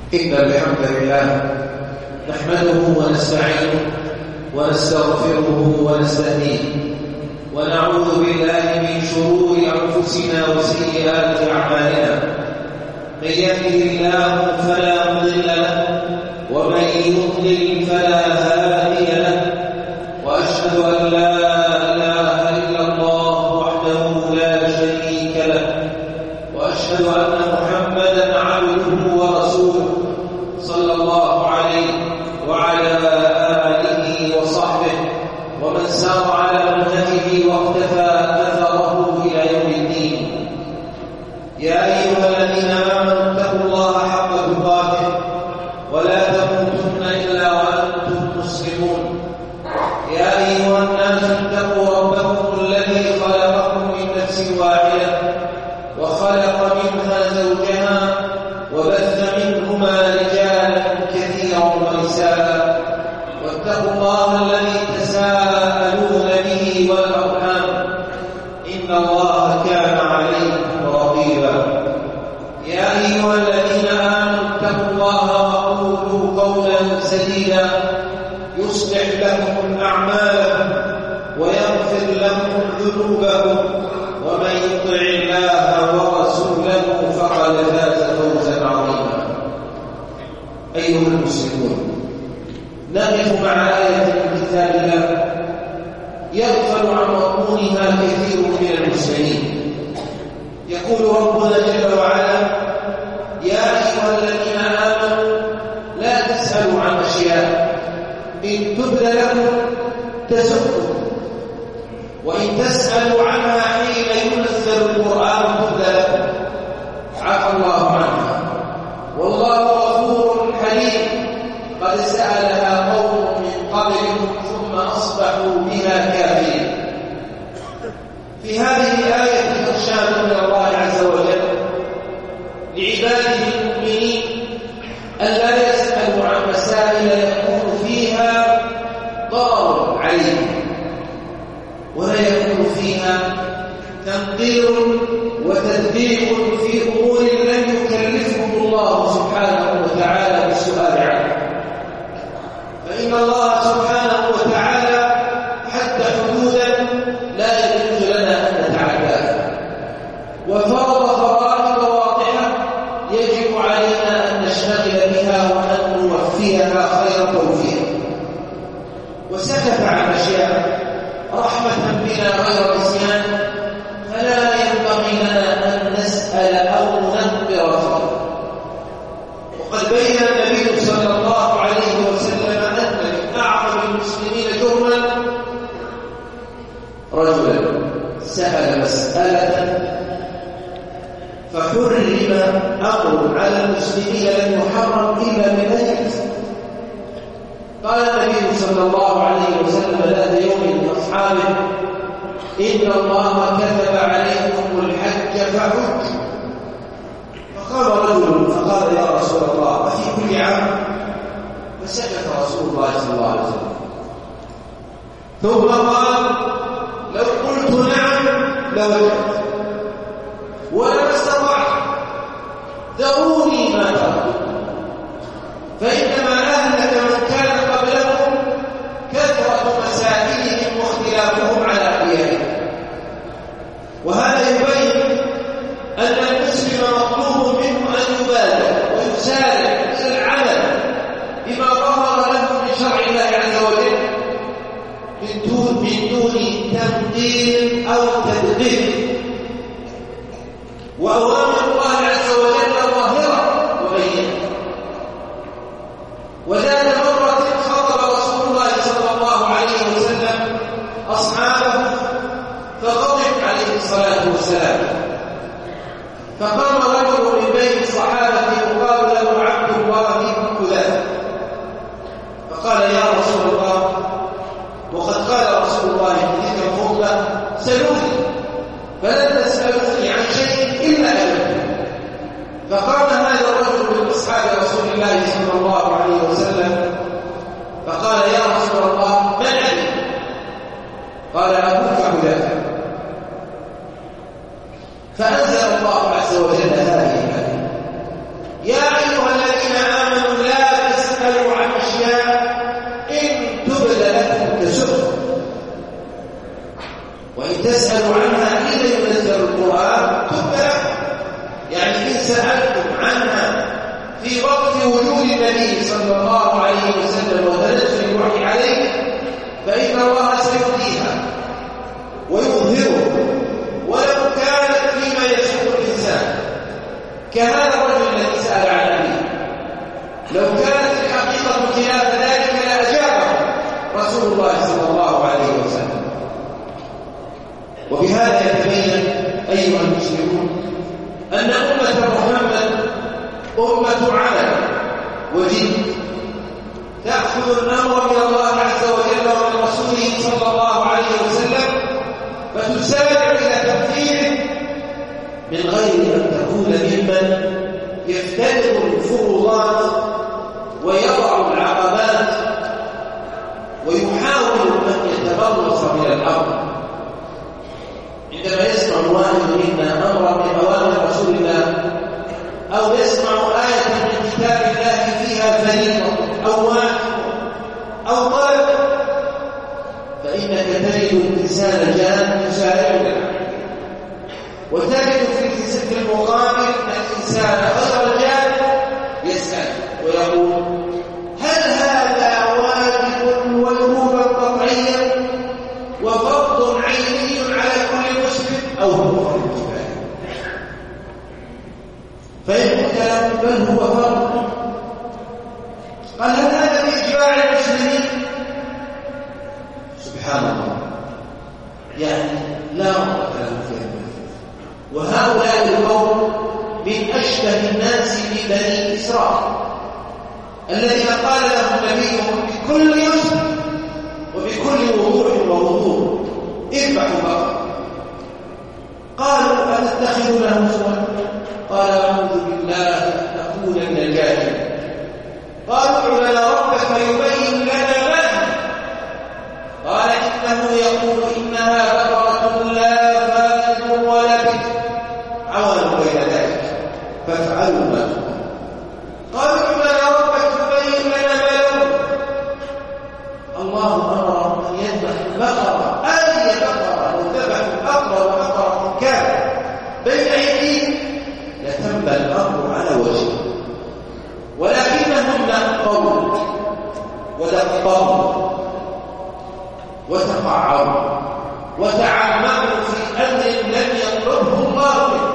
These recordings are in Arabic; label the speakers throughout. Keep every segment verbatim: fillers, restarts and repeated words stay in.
Speaker 1: إن الحمد لله نحمده ونستعينه ونستغفره ونستهديه ونعوذ بالله من شرور أنفسنا وسيئات أعمالنا. من يهده الله فلا مضل له ومن يضلل فلا هادي له، وأشهد أن لا إله إلا الله وحده لا شريك له، وأشهد أن محمدا عبده ورسوله صلى الله عليه وعلى آله وصحبه ومن سار على منهجه واقتفى أثره إلى يوم الدين. يا أيها الذين آمنوا اتقوا الله حق تقاته ولا تموتن إلا وأنتم مسلمون. يا أيها الناس اتقوا ربكم الذي خلقكم من نفس واحدة وخلق منها زوجها وبث منهما رجالا كثيرا ونساء، واتقوا الله الذي تساءلون به والأرحام إن الله كان عليكم رقيبا. يا أيها الذين آمنوا اتقوا الله وقولوا قولا سديدا يصلح لكم أعمالكم ويغفر لكم ذنوبكم، ومن يطع الله ورسوله فقد فاز فوزا عظيما. أيها المسلمون، نقف مع آية من كتاب الله يغفل عن مضمونها كثير من المسلمين. يقول ربنا جل وعلا: يا أيها الذين آمنوا لا تسألوا عن أشياء إن تبد لكم تسؤكم، وإن تسألوا عنها حين ينزل القرآن تبد لكم عفى الله عنها، والله غفور حليم. قد سألها قوم من قبلكم ثم أصبحوا بها كافرين. في هذه الآية إرشاد من الله عز وجل لعباده المؤمنين ألا يسألوا عن مسائل يكون فيها ضرر عليهم، ولا يكون فيها تنقير وتدبير في أمور لم يكلفهم الله سبحانه وتعالى بالسؤال عنها. فإن الله سبحانه وتعالى حتى حدودا لا يجوز لنا أن نتعداها، وفرض فرائض واضحة يجب علينا أن نشتغل بها وأن نوفيها خير توفيق، وسكت عن أشياء رحمة بنا غير نسيان، فلا ينبغي لنا أن نسأل أو ننكر فيه. وقد بين النبي صلى الله عليه وسلم أن من أعظم المسلمين جرما رجلا سأل مسألة فحرم أمر على المسلمين لم يحرم إلا من أجل. قال النبي صلى الله عليه وسلم ذات يوم لأصحابه: إن الله كتب عليكم الحج فحج. فقال رجل فقال: يا رسول الله أفي كل عام؟ فسكت رسول الله صلى الله عليه وسلم، ثم قال: لو قلت نعم لوجدت ولما استطعت، ذروني ما تركت، فإنما أهلك من كان قبلهم كثرة مسائلهم واختلافهم على أحيائهم. وهذا يبين أن المسلم مطلوب منه أن يبادر ويسارع إلى العمل بما ظهر له من شرع الله عز وجل من دون من دون تمثيل أو تدبير. وأوامر الله عز وجل ظاهرة وبينة. وذات مرة خطب رسول الله صلى الله عليه وسلم أصحابه فغضب عليه الصلاة والسلام، فقام رجل من بين الصحابة يقال له عبد الله بن كذاب، فقال: يا رسول الله، وقد قال رسول الله في تلك الخطبة: سلوني فلن تسألوني عن شيء إلا أجبت. فقام هذا الرجل من أصحاب رسول الله صلى الله عليه وسلم فقال: يا رسول الله، من أبي؟ قال: أبوك حذافة. فأنزل الله عز وجل هذه الآية: يا أيها الذين آمنوا سألتم عنها في وقت وجود النبي صلى الله عليه وسلم وتنزل الوحي عليه فإن الله سيؤتيها ويظهره ولو كانت فيما يسوء الإنسان كهذا الرجل الذي سأل عن أبيه لو كانت الحقيقة خلاف ذلك لأجابه رسول الله صلى الله عليه وسلم. وبهذا يتبين أيها المسلمون أن أمة محمد أمة عمل وجد تأخذ الأمر من الله عز وجل ومن رسوله صلى الله عليه وسلم فتسارع إلى تنفيذه من غير أن تكون ممن يفترض الفروضات ويضع العقبات ويحاول أن يتبرص من الأمر. عندما يسمع الواحد منا أمرا من أوامر رسول الله أو يسمع آية من كتاب الله فيها فريضة أو واجب أو طلب فإنك تجد الإنسان جاد يسارع له وتجد في المقابل أن الإنسان غير جاد يسأل ويقول هل هذا واجب وجوبا قطعيا وفرض عيني على كل مسلم أو هو فرض كفاية؟ فإن قلت له بل هو فرض قال هل هذا بإجماع المسلمين؟ سبحان الله، يعني لا رغبة له في هذا. وهؤلاء القوم من أشبه الناس ببني إسرائيل الذين قال لهم نبيهم بكل يسر وبكل وضوح ووضوح اذبحوا بقرة. قالوا أتتخذونه هزوا؟ قال أعوذ بالله أن أكون من الجاهلين. قالوا ادع لنا ربك يبين لنا ما هي. قال إنه يقول إنها بقرة لا فارض ولا بكر عوان بين ذلك فافعلوا ما تؤمرون. قالوا ادع لنا ربك يبين لنا ما لونه. الله أمر أن يذبح البقرة أي بقرة لو ذبحوا أقرب بقرة كان بين أيديهم لتم الأمر على وجهه، ولكنهم نقضوا ودقوا وتقعروا وتعمقوا في أمر لم يطلبه الله منه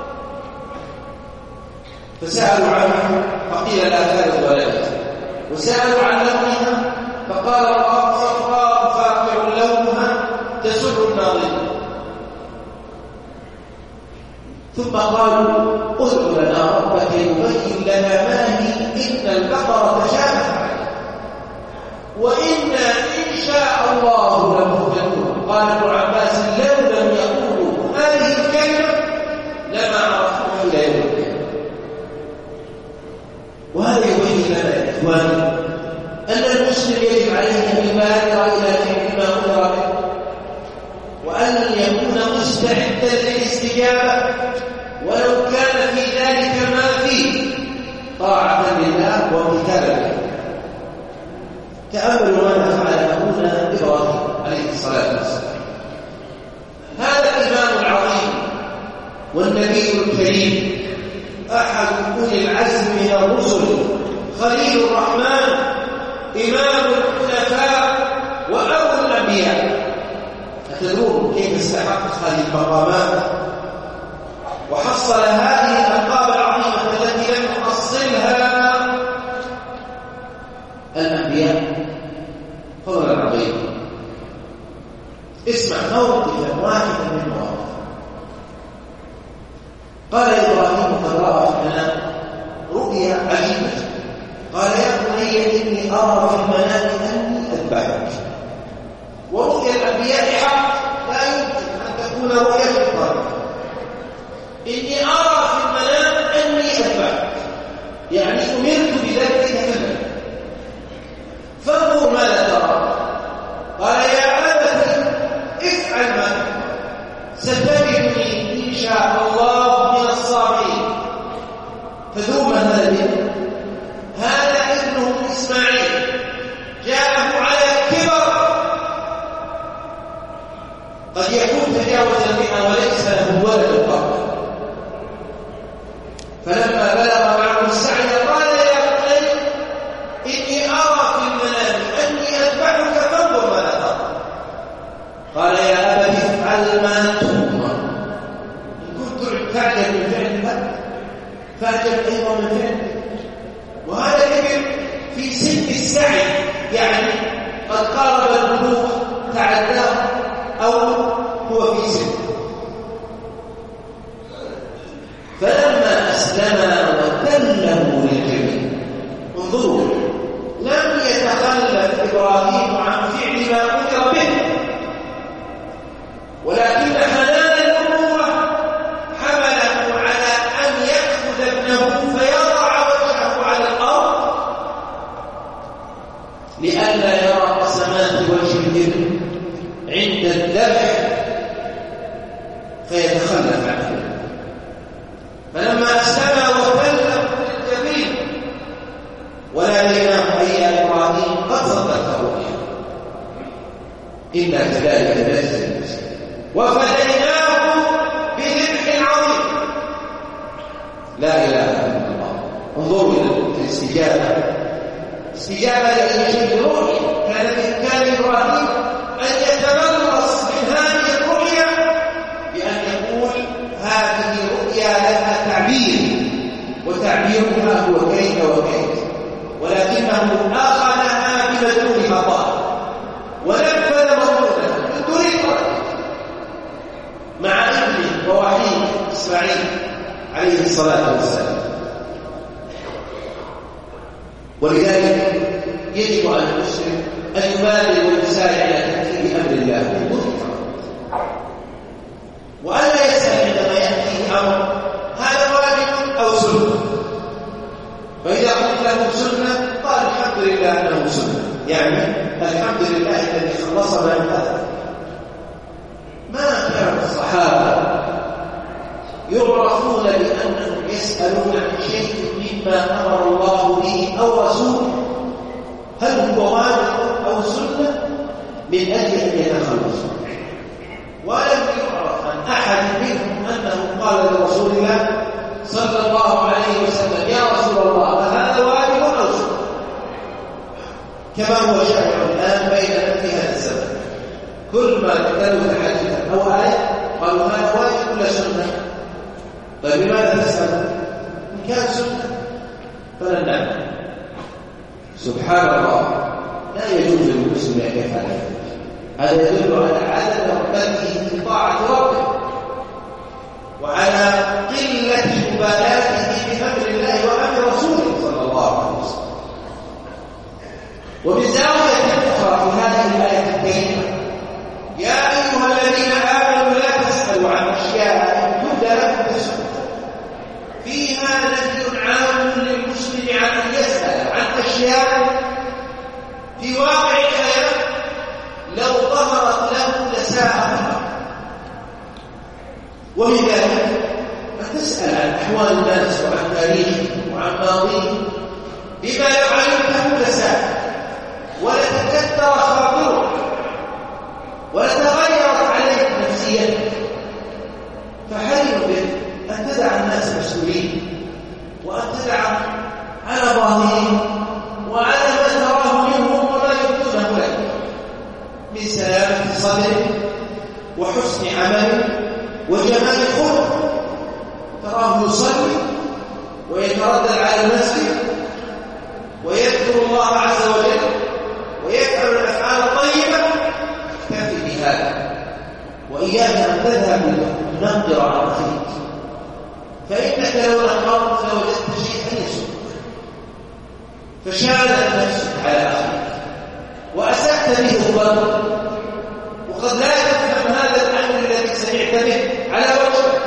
Speaker 1: فسألوا عنه فقيل لا ثالث ولا ثالث، وسألوا عن لونها فقال الله صفراء فاقع لونها تسر الناظرين. ثم قالوا ادع لنا ربك يبين لنا ما هي إن البقرة تشابه عليه وإنا إن شاء الله لمهتدون. قال ابن عباس لو لم يقولوا هذه الكلمة لما عرفوه إلى يوم القيامة. وهذا يبين لنا يا إخواني أن المسلم يجب عليه أن يبادر إلى فعل ما أمر به وأن يكون مستعدا للاستجابة ولو كان في ذلك ما فيه طاعة لله وامتثالا له. تأملوا ما فعل أبونا إبراهيم عليه الصلاة والسلام، هذا الإمام العظيم والنبي الكريم أحد أولي العزم من الرسل خليل الرحمن إمام الخلفاء وأبو الأنبياء. أتدرون كيف استحق هذه المقامات وحصل هذه الألقاب العظيمة التي لم يحصلها الأنبياء فضلا عظيما؟ اسمع موقفا واحدا من المواقف. قال إبراهيم قد رأى في المنام رؤيا عجيبة، قال يا بني إني أرى في المنام أني أذبحك. ورؤيا الأنبياء حق لا يمكن أن تكون رؤيا الطريق. إني أرى في المنام أني أذبحك يعني أمرت بذلك كذا، فانظر ماذا ترى. قال يا أبت افعل ما ستجدني إن شاء الله من الصابرين. فذوما هذا هذا ابنه إسماعيل جاءه على كبر قد يكون تجاوز المئة وليس له ولد قط، فلما بلغ معه السعي قال يا بني إني أرى في المنام أني أذبحك فانظر ماذا ترى. قال يا أبت افعل ما تؤمر، إن كنت تعجب من فعل فاعجب أيضا من فعل. وهذا كبير في سن السعي، يعني قد قارب البلوغ تعداه أو هو في سن. فلما أسلم وتله للجبين، انظروا، لم يتخلف إبراهيم عن فعل ما أمر به، ولكن حنان الأمومة حمله على أن يأخذ ابنه فيضع وجهه على الأرض لئلا يرى قسمات وجه الابن عند الذبح فيتخلف عنه. فلما أسلم وتله للجبين وناديناه أي يا إبراهيم قد صدقت رؤيا إنا كذلك نجزي المحسنين وفديناه بذبح عظيم. لا إله إلا الله. انظروا إلى الاستجابة، استجابة لأي شيء روحي. كان بإمكان إبراهيم أن يتملص من هذه الرؤيا بأن يقول هذه رؤيا لها تعبير، وتعبيرها هو كيف وكيف، ولكنه أخذها بمدلول خطأ ونفذ مضمونها من دون إطلاق مع ابنه ووحيد إسماعيل عليه الصلاة والسلام. ولذلك يجب على المسلم أن يبادر ويسارع إلى تنفيذ أمر الله من دون إطلاق، وألا يسأل عندما يأتيه أمر هذا واجب أو سنة، فإذا قلت له سنة قال الحمد لله أنه سنة، يعني الحمد لله الذي خلصنا من هذا. ما كان الصحابة يعرفون بأنهم يسألون عن شيء مما أمر الله به أو رسوله، هل هو واجب أو سنة، من أجل أن يتخلصوا. ولم يعرف عن أحد منهم أنه قال لرسول الله صلى الله عليه وسلم يا رسول الله هذا واجب أو سنة، كما هو شائع الآن بيننا في هذا الزمن. كل ما تتلو حديثا أو آية قالوا هذا واجب ولا سنة؟ طيب لماذا تسأل؟ إن كان سنة فلن نعمل. سبحان الله، لا يجوز للمسلم أن يفعل هذا. هذا يدل على عدم رغبته في طاعة ربه وعلى قلة مبالاته بأمر الله وأمر رسوله صلى الله عليه وسلم. ومن زاوية أخرى في هذه الآية الكريمة يا أيها الذين آمنوا لا تسألوا عن أشياء تبدى لكم تسألوا فيها نهي عام للمسلم عن أن يسأل عن أشياء في واقع الحياة لو ظهرت له لساءها. ومن ذلك أن تسأل عن أحوال الناس وعن تاريخهم وعن ماضيهم بما لو علمته لساء ولتكدر خاطرك ولتغيرت عليك نفسيتك. فحري بك أن تدع الناس مسؤولين وأن تدع على ظاهرهم وعلى ما تراه منهم وما يبدونه لك من سلامة صدر وحسن عمل وجمال خلق. تراه يصلي ويتردد على المسجد ويذكر الله عز وجل ويفعل الأفعال الطيبة، اكتفي بهذا وإياك أن تذهب لتنقر على أخيك، فإنك لو نقرت لوجدت شيئا يسوءك فشانت نفسك على أخيك وأسأت به الظن، وقد لا تفهم هذا الأمر الذي سمعت به على وجهك.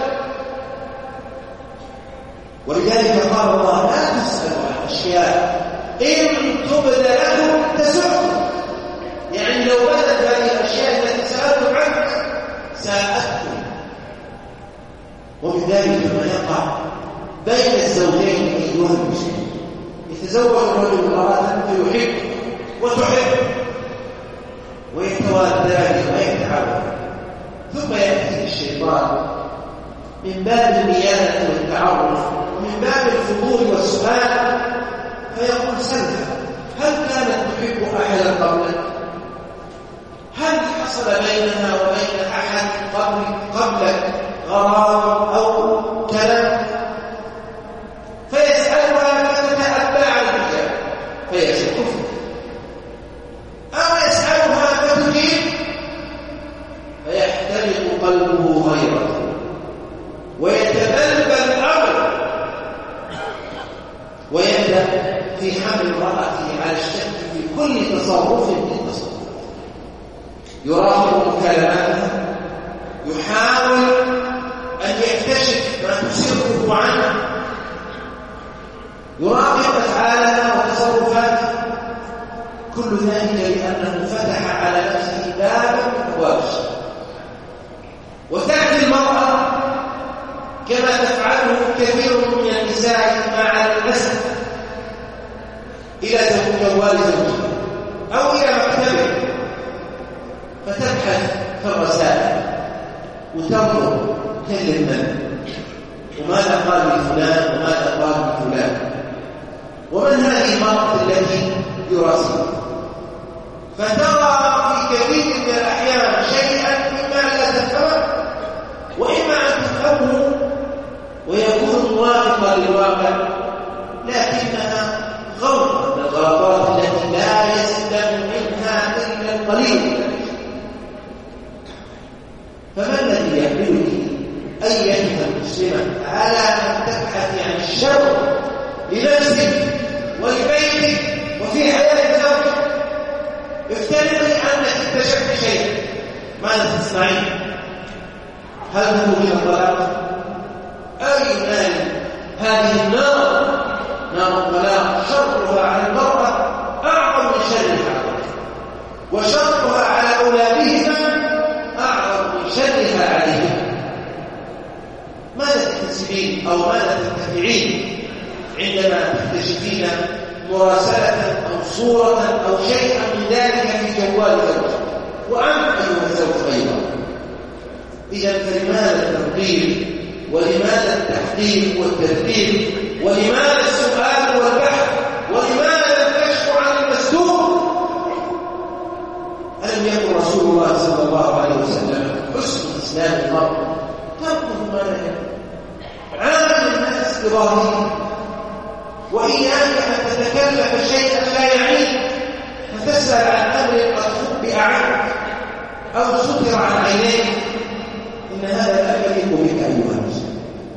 Speaker 1: ولذلك قال الله لا تسألوا عن أشياء إن تبد لكم تسؤكم، يعني لو بدت هذه الأشياء التي سألتم عنها ساءتكم. ومن ذلك ما يقع بين الزوجين أيها المسلمين، يتزوج الرجل امرأة فيحب وتحب ويتوادان ويتعاون، ثم يأتي الشيطان من باب الميانة والتعرف ومن باب الفضول والسؤال فيقول سلها: هل كانت تحب أحدا قبلك؟ هل حصل بينها وبين أحد قبلك غرام أو كلام؟ فيسألها فتتأبى على الإجابة فيشك فيه، أو يسألها فتجيب فيحترق قلبه غيرة ويتبلبل الأمر، ويبدأ في حمل امرأته على الشك في كل تصرف من التصرفات، يراقب كلامها، يحاول أن يكتشف ما تسره عنه، يراقب أفعالها وتصرفاتها، كل ذلك لأنه فتح على نفسه بابا من أبواب الشر. وتأتي المرأة كما تفعله كثير من النساء مع الأسف إلى جوال زوجها أو إلى مكتبه، فتبحث في الرسائل وتنظر كلم من وماذا قال لفلان وماذا قال لفلان ومن هذه المرأة التي يراسلها، فترى في كثير من الأحيان شيئا إما لا تفهمه وإما أن تفهمه ويكون موافقا للواقع، لكنها غلطة من الغلطات التي لا يسلم منها إلا القليل. فما الذي يحملك أيتها المسلمة على أن تبحث عن الشر لنفسك ولبيتك وفي حياة زوجك؟ افترضي أنك اكتشفت شيئا، ماذا تسمعين؟ هل تكون الطلاق؟ أي نار هذه النار، نار الطلاق، شرها على المرأة أعظم من شرها، وشرها على أولادهما أعظم من شرها عليهم. ماذا تكتسبين أو ماذا تنتفعين عندما تكتشفين مراسلة أو صورة أو شيئا من ذلك في جوال زوجك وأنت أيها الزوج أيضا؟ إذا فلماذا التنقيب ولماذا التحقيق والترتيب ولماذا السؤال والبحث ولماذا الكشف عن المستور؟ ألم يكن رسول الله صلى الله عليه وسلم حسن إسلام المرء تركه ما لا يكون عامل الناس بظاهرهم، وإياك أن تتكلف شيئا لا يعنيك فتسأل عن أمر قد خبئ عنك أو ستر عن عينيك، إن هذا لا يليق بك أيها المسلم.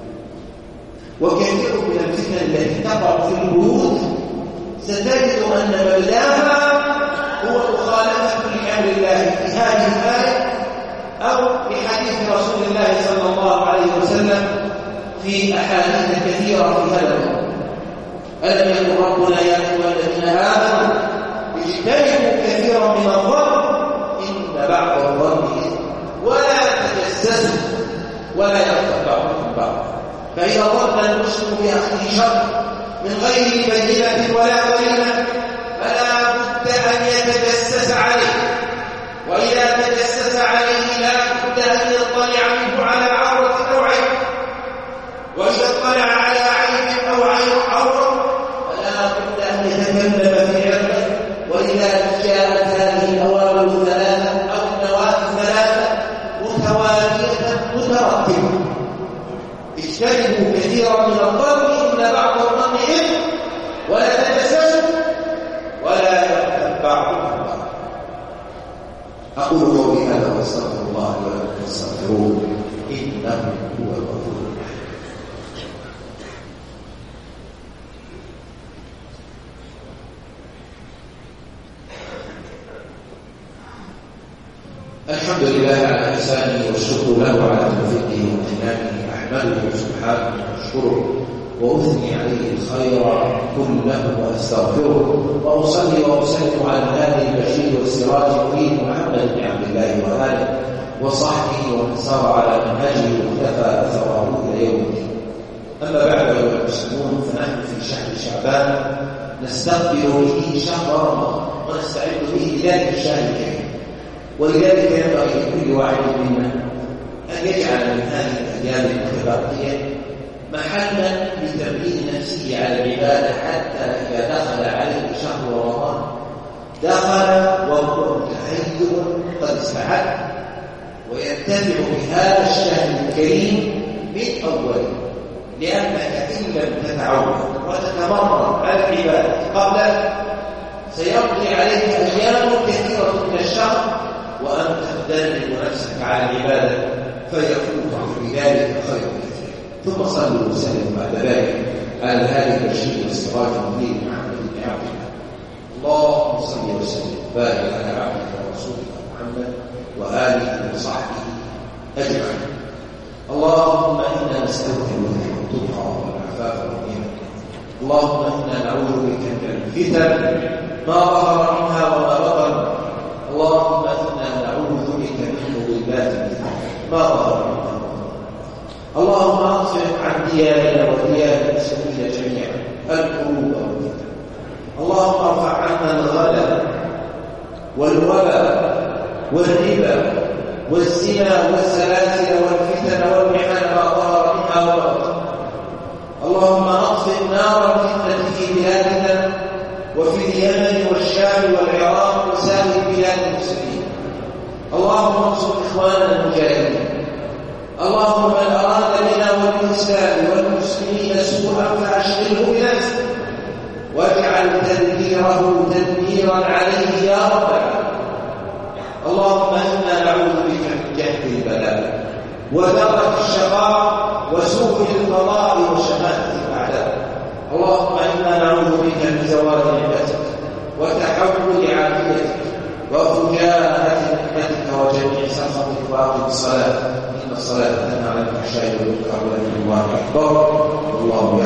Speaker 1: وكثير من الفتن التي تقع في البيوت ستجد أن مبداها هو مخالفة لأمر الله في هذه الآية أو لحديث رسول الله صلى الله عليه وسلم في أحاديث كثيرة في هذا الأمر. ألم يكن ربنا يا أيها الذين آمنوا اجتنبوا كثيرا من الظن إن بعض الظن إثم ولا تجسسوا ولا يغتب بعضكم بعضا، فإذا ظن المسلم بأخيه شر من غير بينة ولا بينة فلا بد أن يتجسس عليه، وإذا تجسس عليه لا بد أن يطلع منه على عورة أو عيب، وإذا اطلع على عيب أو عورة فلا بد أن يتكلم في عرضه. وإذا جاءت هذه الأوامر ثلاثة أو النواهي ثلاثة متوالية مترتبة: اجتنبوا كثيرا من الظن إن بعض الظن إثم ولا تجسسوا ولا يغتب بعضكم بعضا. أقول قولي هذا واستغفر الله لي ولكم فاستغفروه إنه هو الغفور الرحيم. الحمد لله على إحسانه والشكر له على توفيقه وامتنانه، أحمده سبحانه وأشكره وأثني عليه الخير كله وأستغفره، وأصلي وأسلم على الهادي البشير والسراج المبين محمد بن عبد الله وآله وصحبه ومن سار على منهجه واقتفى أثره إلى يوم الدين. أما بعد أيها المسلمون، فنحن في شهر شعبان نستقبل به شهر رمضان ونستعد به لذلك الشهر الكريم، ولذلك ينبغي لكل واحد منا أن يجعل من هذه الأيام المتبقية محلا لتمرين نفسه على العبادة، حتى إذا دخل عليه شهر رمضان دخل وهو متهيئ قد استعد وينتفع بهذا الشهر الكريم من أوله، لأنك إن لم تتعود وتتمرن على العبادة قبل سيمضي عليك أيام كثيرة من الشهر وأنت تدرب نفسك على العبادة فيفوتك بذلك خير كثير. ثم صلوا وسلموا بعد ذلك على هذه البشير والسراج المنير محمد بن عبد الله. اللهم صل وسلم وبارك على عبدك ورسولك محمد وآله وصحبه أجمعين. اللهم إنا نسألك التقى والعفاف والغنى. اللهم إنا نعوذ بك من الفتن ما ظهر منها وما بطن. اللهم إنا نعوذ بك من مضلات الفتن ما ظهر منها وما بطن. اللهم اصرف عن ديارنا وديار المسلمين جميعا القلوب والفتن. اللهم ارفع عنا الغلا والوباء والربا والزنا والسلاسل والفتن والمحن ما ظهر منها وما بطن. اللهم اطفئ نار الفتنه في بلادنا وفي اليمن والشام والعراق وسائر بلاد المسلمين. اللهم انصر اخواننا المجاهدين. اللهم من اراد بنا وبالاسلام والمسلمين سوءا فاشغله بنفسه واجعل تدبيره تدميرا عليه يا رب العالمين. اللهم انا نعوذ بك من جهد البلاء ودرك الشقاء وسوء القضاء وشماتة الاعداء. اللهم انا نعوذ بك من زوال نعمتك وتحول عافيتك وفجاءة نعمتك وجميع سخطك. واقم الصلاة، ان الصلاة تنهى عن الفحشاء والمنكر ولذكر الله اكبر. والله